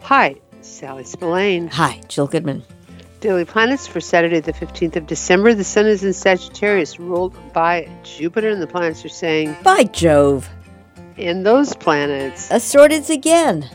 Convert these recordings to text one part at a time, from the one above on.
Hi, Sally Spillane. Hi, Jill Goodman. Daily Planets for Saturday the 15th of December. The Sun is in Sagittarius, ruled by Jupiter, and the planets are saying, By Jove. And those planets. Assorted again.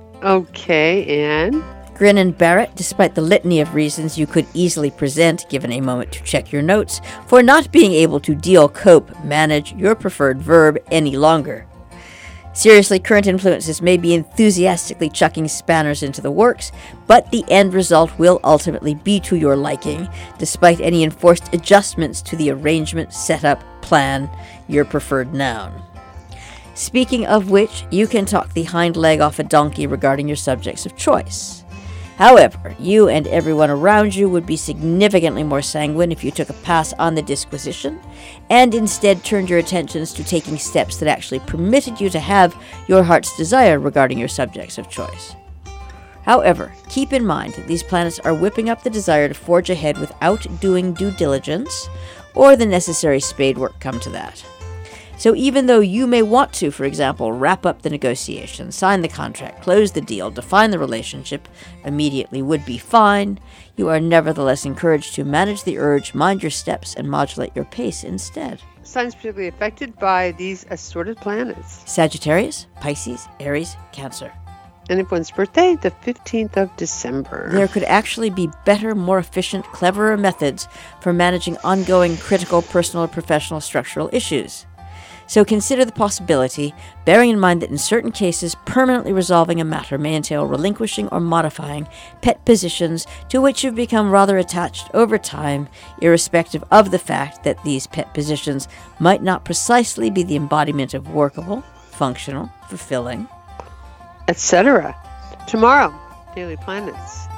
Okay, and? Grin and bear it, despite the litany of reasons you could easily present, given a moment to check your notes, for not being able to deal, cope, manage your preferred verb any longer. Seriously, current influences may be enthusiastically chucking spanners into the works, but the end result will ultimately be to your liking, despite any enforced adjustments to the arrangement, setup, plan, your preferred noun. Speaking of which, you can talk the hind leg off a donkey regarding your subjects of choice. However, you and everyone around you would be significantly more sanguine if you took a pass on the disquisition and instead turned your attentions to taking steps that actually permitted you to have your heart's desire regarding your subjects of choice. However, keep in mind that these planets are whipping up the desire to forge ahead without doing due diligence or the necessary spade work come to that. So even though you may want to, for example, wrap up the negotiation, sign the contract, close the deal, define the relationship, immediately would be fine, you are nevertheless encouraged to manage the urge, mind your steps, and modulate your pace instead. Signs particularly affected by these assorted planets. Sagittarius, Pisces, Aries, Cancer. And if one's birthday, the 15th of December. There could actually be better, more efficient, cleverer methods for managing ongoing critical personal or professional structural issues. So consider the possibility, bearing in mind that in certain cases, permanently resolving a matter may entail relinquishing or modifying pet positions to which you've become rather attached over time, irrespective of the fact that these pet positions might not precisely be the embodiment of workable, functional, fulfilling, etc. Tomorrow, Daily Planets.